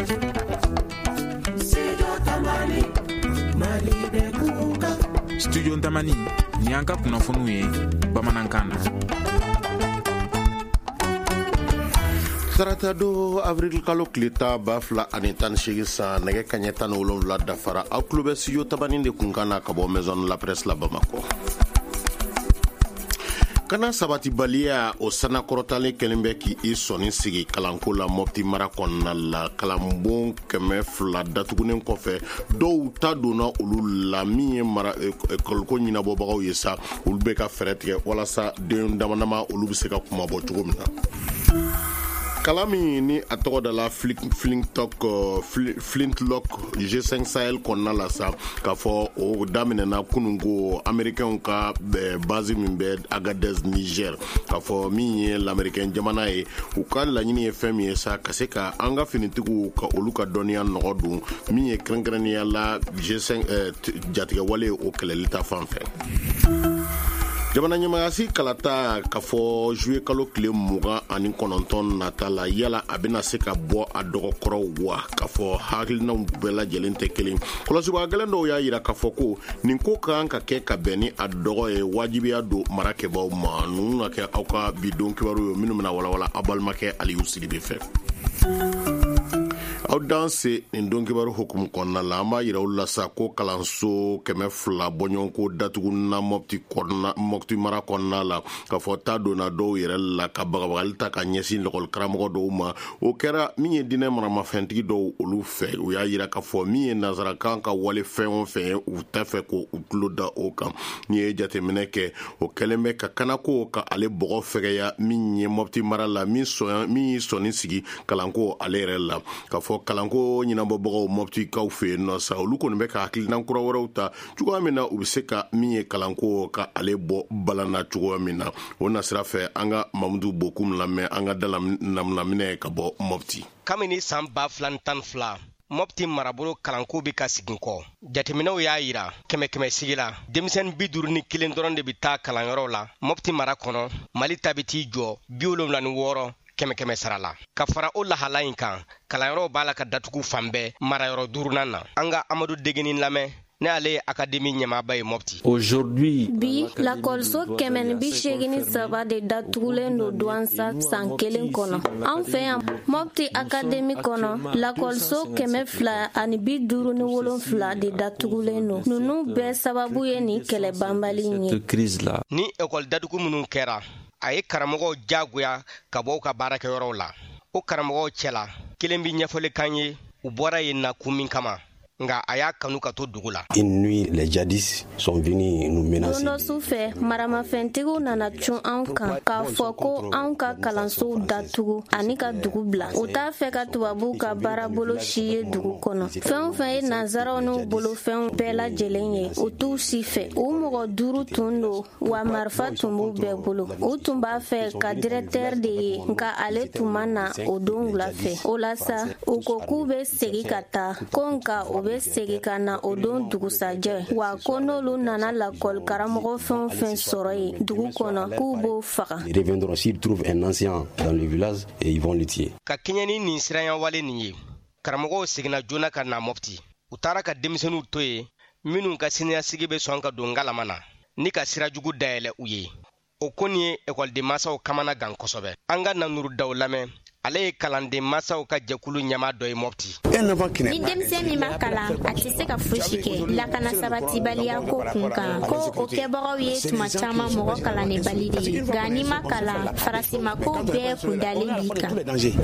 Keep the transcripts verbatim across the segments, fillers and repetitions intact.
Studio Ntamani ni an ka kunnafoniw ye bamanankan na. Sarata do avril kalo kilita ba fila ani tan segi sa nɛgɛ kaɲɛ tan ni wolonwula dafara aw tulo bɛ studio Tamani de kunkana ka bɔ maison la presse la Bamako. Kana sabati baliya o sana kɔrɔtalen kɛlen bɛ k'i sɔnni sigi kalanko la Mopti mara kɔnɔna la kalanbon kɛmɛ fila datugunen kɔfɛ dɔw ta donna olu la min ye mara ekɔliko ɲɛnabɔbagaw ye sa olu bɛ ka fɛɛrɛ tigɛ walasa den damadama olu bɛ se ka kuma bɔ cogo min na. Kalan min ni a tɔgɔ da la Flintlock G cinq Sahel kɔnɔna la sa k'a fɔ o daminɛna kununko Américains ka base min bɛ Agadez Niger k'a fɔ min ye l'Américain jamana ye u ka laɲini ye fɛn min ye sa ka se ka an ka finitigiw ka olu ka dɔnniya nɔgɔ don min ye kɛrɛnkɛrɛnnenya la G cinq jatigɛwale o kɛlɛli ta fan fɛ. Jamana ɲɛmaayasi kalata k'a fɔ juillet kalo tile mugan ani kɔnɔntɔn nata la yala a bɛna se ka bɔ a dɔgɔkɔrɔw wa k'a fɔ hakilinaw bɛɛ lajɛlen tɛ kelen kɔlɔsibaga gɛlɛn dɔw y'a yira k'a fɔ ko nin ko kan ka kɛ ka bɛn ni a dɔgɔ ye wajibiya don marakɛbaw ma ninnu ka kɛ aw ka bidon kibaru ye minnu bɛna walawala aw balimakɛ Aliyu Sidibe fɛ. Aw danse nin don kibaru hukumu kɔnɔna la an b'a yira u la sa ko kalanso kɛmɛ fila bɔɲɔgɔnko datuguna Mopti kɔnɔna Mopti mara kɔnɔna la k'a fɔ ta donna dɔw yɛrɛ la ka bagabagali ta ka ɲɛsin lakɔli karamɔgɔ dɔw ma o kɛra min ye diinɛ maramafɛntigi dɔw olu fɛ u y'a yira k'a fɔ min ye nazarakan ka wale fɛn o fɛn ye u tɛ fɛ ko u tulo da o kan ni ye jateminɛ kɛ o kɛlen bɛ ka kanako ka ale bɔgɔ fɛgɛya min ye Mopti mara la min sɔn min y'i sɔnni sigi kalanko ale yɛrɛ la k'a fɔ kalanko ɲɛnabɔbagaw Moptikaw fɛ yen nɔ sa olu kɔni bɛ ka hakilina kura wɛrɛw ta cogoya min na u bɛ se ka min ye kalanko ka ale bɔ balana cogoya min na o na sira fɛ an ka Mamudu Bokum lamɛn an ka dalaminɛ ka bɔ Mopti. Kabini san ba fila ni tan ni fila Mopti marabolo kalanko bɛ ka segin kɔ jateminɛw y'a yira kɛmɛ kɛmɛ sigi la denmisɛnnin bi duuru ni kelen dɔrɔn de bɛ taa kalanyɔrɔ la Mopti mara kɔnɔ Mali ta bɛ t'i jɔ bi wolonwula ni wɔɔrɔ kɛmɛ kɛmɛ sara la ka fara o lahala in kan kalanyɔrɔ b'a la ka datugu fan bɛɛ marayɔrɔ duurunan na an ka Amadu Degeni lamɛn ne ale ye akademi ɲɛmaaba ye Mopti. Aujourd'hui, bi lakɔliso kɛmɛ ni bi seegin ni saba de datugulen do Douansa san kelen kɔnɔ. An fɛ yan Mopti akademi kɔnɔ lakɔliso kɛmɛ fila ani bi duuru ni wolonfila de datugulen do. Ninnu bɛɛ sababu ye ni kɛlɛ banbali ye. Ni ekɔli datugu minnu kɛra a ye karamɔgɔw jagoya ka bɔ u ka baarakɛyɔrɔw la o karamɔgɔw cɛla kelen bi ɲɛfɔli kan ye u bɔra yen na kun min kama nga a y'a kanu ka to dugu la. Une nuit, les djihadistes sont venus nous menacer. Don dɔ su fɛ maramafɛntigiw nana cun an kan k'a fɔ ko anw ka kalansow datugu ani ka dugu bila u t'a fɛ ka tubabuw ka baarabolo si ye dugu kɔnɔ fɛn o fɛn ye nanzaraw n'u bolofɛnw bɛɛ lajɛlen ye u t'u si fɛ u mɔgɔ duuru tun don wa marifa tun b'u bɛɛ bolo u tun b'a fɛ ka directeur de ye nka ale tun ma na o don wula fɛ o la sa u ko k'u bɛ segi ka taa ko nka u bɛ segi ka na o don dugusajɛ wa ko n'olu nana lakɔli karamɔgɔ fɛn o fɛn sɔrɔ ye dugu kɔnɔ k'u b'o faga. Ils reviendront s'ils trouvent un ancien dans le village et ils vont le tuer. Ka kɛɲɛ ni nin siranya wale nin ye karamɔgɔw seginna joona ka na Mopti u taara ka denmisɛnninw to ye minnu ka siniɲɛsigi bɛ sɔn ka don ngalama na ni ka sira jugu dayɛlɛ u ye o ko nin ye ekɔliden masaw kamana gan kosɛbɛ an ka Nanuru Daw lamɛn ale ye kalanden masaw ka jɛkulu ɲɛma dɔ ye Mopti. Ni denmisɛn min ma kalan a tɛ se ka fosi kɛ lakana sabatibaliya ko kun kan ko o kɛbagaw ye tuma caman mɔgɔ kalannenbali de ye nka n'i ma kalan farasimako bɛɛ kundalen b'i kan.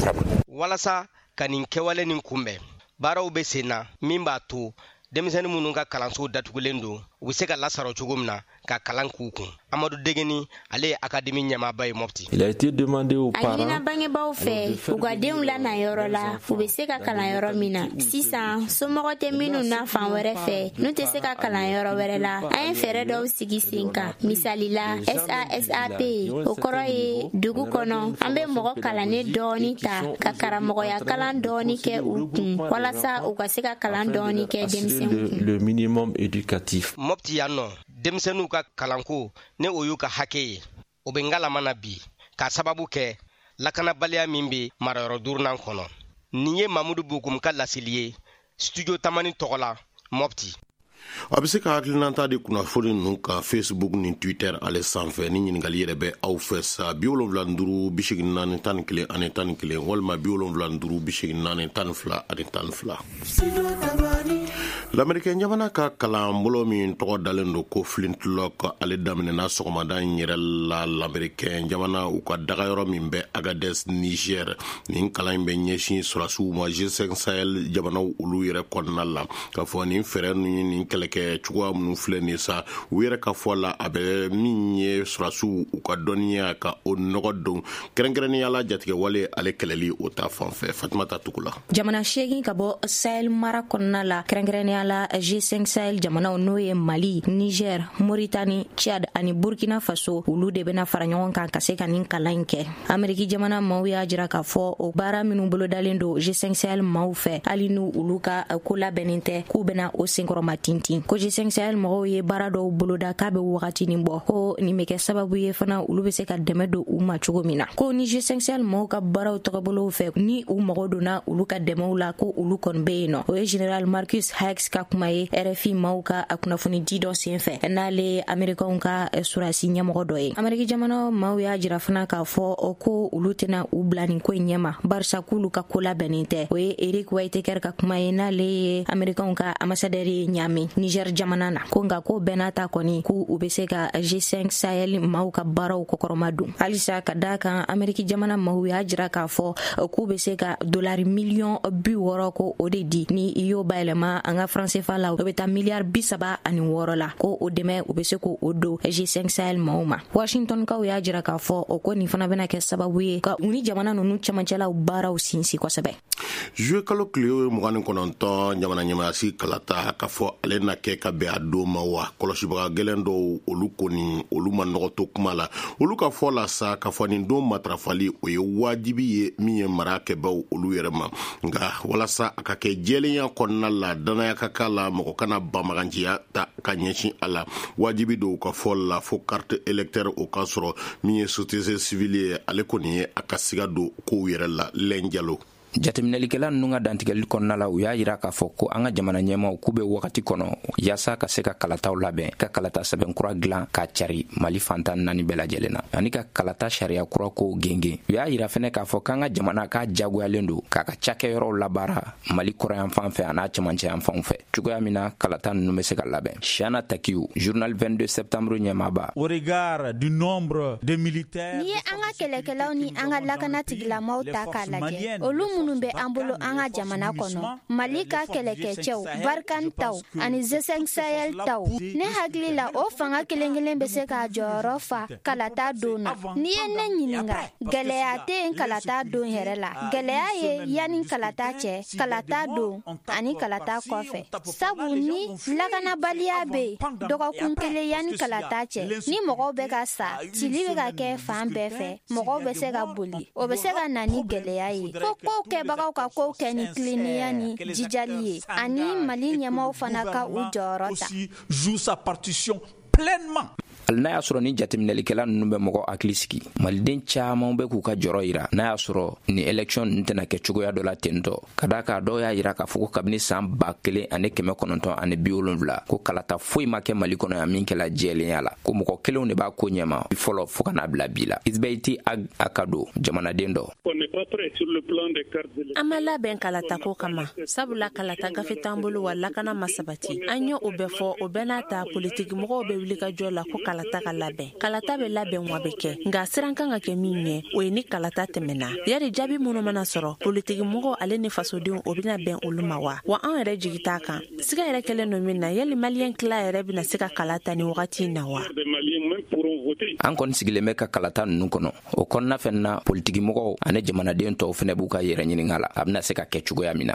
Walasa ka nin kɛwale nin kunbɛn baaraw bɛ sen na min b'a to denmisɛnnin minnu ka kalanso datugulen don u bɛ se ka lasɔrɔ cogo min na ka kalan k'u kun. Amadu Degeni ale ye akademi ɲɛmaaba ye Mopti. Il a été demandé aux parents. A ɲinina bangebaaw fɛ u ka denw lana yɔrɔ la u bɛ se ka kalan yɔrɔ min na. Sisan somɔgɔ tɛ minnu na fan wɛrɛ fɛ n'u tɛ se ka kalan yɔrɔ wɛrɛ la an ye fɛɛrɛ dɔw sigi sen kan misali la S A S A P o kɔrɔ ye dugu kɔnɔ an bɛ mɔgɔ kalannen dɔɔni ta ka karamɔgɔya kalan dɔɔni kɛ u kun walasa u ka se ka kalan dɔɔni kɛ denmisɛnw kun. Le minimum éducatif. Mopti yan nɔ denmisɛnninw ka kalanko ne o y'u ka hakɛ ye o bɛ ngalama na bi k'a sababu kɛ lakanabaliya min bɛ marayɔrɔ duurunan kɔnɔ nin ye Mamudu Bokum ka lasili ye studio tamani tɔgɔla Mopti. A bɛ se ka hakilinanta di kunnafoni ninnu ka Facebook ni Twitter ale sanfɛ ni ɲininkali yɛrɛ bɛ aw fɛ sa bi wolonwula ni duuru bi segin naani tan ni kelen ani tan ni kelen walima bi wolonwula ni duuru bi segin naani tan ni fila ani tan ni fila. L'Américain jamana ka kalanbolo min tɔgɔ dalen don ko Flintlock ale daminɛna sɔgɔmada in yɛrɛ la l'Américain jamana u ka dagayɔrɔ min bɛ Agadez Niger nin kalan in bɛ ɲɛsin sɔrɔsiw ma G cinq Sahel jamanaw olu yɛrɛ kɔnɔna la ka fɔ nin fɛɛrɛ ni nin kɛlɛkɛ cogoya minnu filɛ nin sa u yɛrɛ ka fɔ la a bɛ min ye sɔrɔsiw u ka dɔnniya ka o nɔgɔ don kɛrɛnkɛrɛnnenya la jatigɛ wale ale kɛlɛli o ta fanfɛ Fatumata Tukula. Jamana seegin ka bɔ Sahel mara kɔnɔna la kɛrɛnkɛrɛnnenya la G cinq Sahel jamanaw n'o ye Mali, Niger, Mauritanie, Tchad ani Burkina Faso olu de bɛna fara ɲɔgɔn kan ka se ka nin kalan in kɛ. Ameriki jamana maaw y'a jira k'a fɔ o baara minnu bolodalen don G cinq Sahel maaw fɛ hali n'u olu ka ko labɛnnen tɛ k'u bɛna o senkɔrɔma tintin. Ko G cinq Sahel mɔgɔw ye baara dɔw boloda k'a bɛ wagati nin bɔ ko nin bɛ kɛ sababu ye fana olu bɛ se ka dɛmɛ don u ma cogo min na. Ko ni G cinq Sahel mɔgɔw ka baaraw tɔgɔbolow fɛ ni u mago donna olu ka dɛmɛw la ko olu kɔni bɛ yen nɔ. O ye General Marcus Hicks ka kuma ye R F I maaw ka kunnafoni di dɔ senfɛ n'ale Amerikanw ka surasi ɲɛmɔgɔ dɔ ye. Ameriki jamana maaw y'a jira fana k'a fɔ ko olu tɛna u bila nin ko in ɲɛma barisa k'olu ka ko labɛnnen tɛ. O ye Eric Whitaker ka kuma ye n'ale ye Amerikanw ka ambassadeur ye ɲami Niger jamana na ko nka ko bɛɛ n'a ta kɔni k'u u bɛ se ka G cinq Sahel maaw ka baaraw kɔkɔrɔma dun. Halisa ka da kan Ameriki jamana maaw y'a jira k'a fɔ k'u bɛ se ka dolari miliyɔn bi wɔɔrɔ ko o de di ni i y'o bayɛlɛma an ka franc C F A la o bɛ taa miliyari bi saba ani wɔɔrɔ la ko o dɛmɛ u bɛ se k'o don G cinq Sahel maaw ma. Washington kaw y'a jira k'a fɔ o ko nin fana bɛna kɛ sababu ye ka u ni jamana ninnu cɛmancɛlaw baaraw sinsin kosɛbɛ. Juillet kalo tile mugan ni kɔnɔntɔn jamana ɲɛmaasi kalata k'a fɔ ale na kɛ ka bɛn a don ma wa kɔlɔsibaga gɛlɛn dɔw olu kɔni olu ma nɔgɔ to kuma la olu ka fɔ la sa k'a fɔ nin don matarafali o ye wajibi ye min ye mara kɛbaw olu yɛrɛ ma nka walasa a ka kɛ jɛlenya kɔnɔna la danaya ka k'a la mɔgɔ kana banbaganciya ta ka ɲɛsin a la wajibi dɔw ka fɔ la fo carte électeur o ka sɔrɔ min ye société civile ye ale kɔni ye a ka siga don kow yɛrɛ la Lɛn Jalo. Jateminɛlikɛla ninnu ka dantigɛli kɔnɔna la u y'a yira k'a fɔ ko an ka jamana ɲɛmaw k'u bɛ wagati kɔnɔ yaasa ka se ka kalataw labɛn ka kalata sɛbɛn kura dilan k'a cari Mali fantan naani bɛɛ lajɛlen na ani ka kalata sariya kura kow gengen. U y'a yira fɛnɛ k'a fɔ k'an ka jamana k'a jagoyalen don k'a ka cakɛyɔrɔw labaara Mali kɔrɔyan fan fɛ a n'a cɛmancɛ yan fanw fɛ cogoya min na kalata ninnu bɛ se ka labɛn. Shana Takiu, journal vingt-deux septembre ɲɛmaaba. Au regard du nombre de militaires, ni ye an ka kɛlɛkɛlaw ni an ka lakana tigilamaw ta k'a lajɛ olu minnu bɛ an bolo an ka jamana kɔnɔ Mali ka kɛlɛkɛcɛw Barkan taw ani G cinq Sahel taw ne hakili la o fanga kelen kelen bɛ se ka jɔyɔrɔ fa kalata don na. Ni ye ne ɲininka gɛlɛya tɛ yen kalata don yɛrɛ la gɛlɛya ye yanni kalata cɛ kalata don ani kalata kɔfɛ sabu ni lakanabaliya bɛ yen dɔgɔkun kelen yanni kalata cɛ ni mɔgɔw bɛ ka sa cili bɛ ka kɛ fan bɛɛ fɛ mɔgɔw bɛ se ka boli o bɛ se ka na ni gɛlɛya ye ko kow kɛbagaw ka kow kɛ ni tilennenya ni jijali ye ani Mali ɲɛmaw fana ka u jɔyɔrɔ ta. Hali n'a y'a sɔrɔ ni jateminɛlikɛla ninnu bɛ mɔgɔ hakili sigi maliden caman bɛ k'u ka jɔrɔ yira n'a y'a sɔrɔ ni élection ninnu tɛna kɛ cogoya dɔ la tentɔ ka d'a kan dɔw y'a yira k'a fɔ ko kabini san ba kelen ani kɛmɛ kɔnɔntɔn ani bi wolonwula ko kalata foyi ma kɛ Mali kɔnɔ yan min kɛla jɛlenya la ko mɔgɔ kelenw de b'a ko ɲɛma fɔlɔ fo ka n'a bila bi la. Isbeiti Akado, jamanaden dɔ. An ma labɛn kalata ko kama sabula kalata gafe t'an bolo wa lakana ma sabati an ye o bɛɛ fɔ o bɛɛ n'a ta politiki mɔgɔw bɛ wuli ka jɔ la ko kalata ka labɛn kalata bɛ labɛn wa bɛ kɛ nka siran kan ka kɛ min ye o ye ni kalata tɛmɛna yari jaabi minnu mana sɔrɔ politiki mɔgɔw ale ni fasodenw o bɛna bɛn olu ma wa wa an yɛrɛ jigi t'a kan siga yɛrɛ kɛlen don min na yali maliyɛn tila yɛrɛ bɛna se ka kalata ni wagati in na wa. An kɔni sigilen bɛ ka kalata ninnu kɔnɔ o kɔnɔna fɛnɛ na politiki mɔgɔw ani jamanaden tɔw fɛnɛ b'u ka yɛrɛ ɲininka la a bɛna se ka kɛ cogoya min na.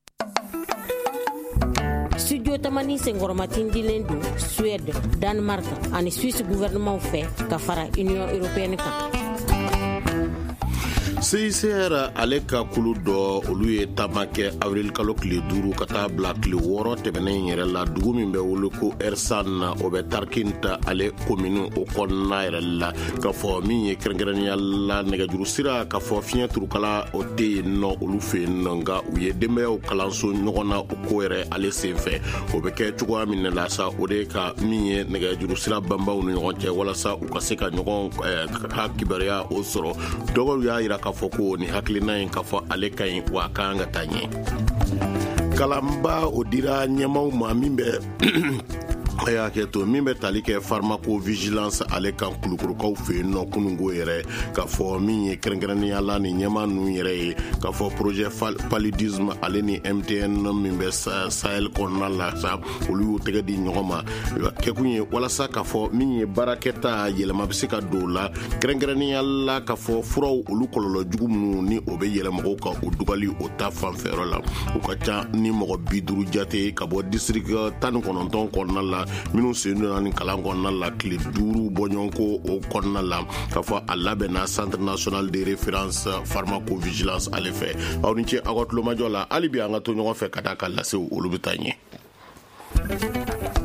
Studio tamani senkɔrɔmatin dilen don Suède, Danemark ani Suisse gouvernement fɛ ka fara Union européenne kan. C I C R ale ka kulu dɔ olu ye taama kɛ avril kalo tile duuru ka taa bila tile wɔɔrɔ tɛmɛnen yɛrɛ la dugu min bɛ wele ko Ersan na o bɛ Tarkinta ale komini o kɔnɔna yɛrɛ la ka fɔ min ye kɛrɛnkɛrɛnnenya la nɛgɛjuru sira ka fɔ fiɲɛ turukala o tɛ yen nɔ olu fɛ yen nɔ nka u ye denbayaw kalanso ɲɔgɔn na o ko yɛrɛ ale senfɛ o bɛ kɛ cogoya min na sa o de ka min ye nɛgɛjuru sira banbaw ni ɲɔgɔn cɛ walasa u ka se ka ɲɔgɔn ka kibaruya o sɔrɔ dɔgɔw y'a yira k'a fɔ ko ni hakilina in k'a fɔ ale ka ɲi wa a kan ka taa ɲɛ kalanba o dira ɲɛmaw ma min bɛ a y'a kɛ to min bɛ tali kɛ pharmacovigilance ale kan kulukurukaw fɛ yen nɔ kunungo yɛrɛ k'a fɔ min ye kɛrɛnkɛrɛnnenya la ni ɲɛma ninnu yɛrɛ ye k'a fɔ projet paludisme ale ni M T N min bɛ Sahel kɔnɔna la sa olu y'u tɛgɛ di ɲɔgɔn ma kɛkun ye walasa k'a fɔ min ye baarakɛta yɛlɛma bɛ se ka don o la kɛrɛnkɛrɛnnenya la k'a fɔ furaw olu kɔlɔlɔ jugu minnu ni o bɛ yɛlɛmɔgɔw kan o dugali o ta fanfɛyɔrɔ la o ka ca ni mɔgɔ bi duuru jate ka bɔ district tan ni kɔnɔntɔn kɔnɔna la minnu sen donna ni kalan kɔnɔna la tile duuru bɔɲɔgɔnko o kɔnɔna la k'a fɔ a labɛnna centre national de référence pharmacovigilance ale fɛ aw ni ce aw ka tulomajɔ la hali bi an ka to ɲɔgɔn fɛ ka daa ka lasew olu bɛ taa ɲɛ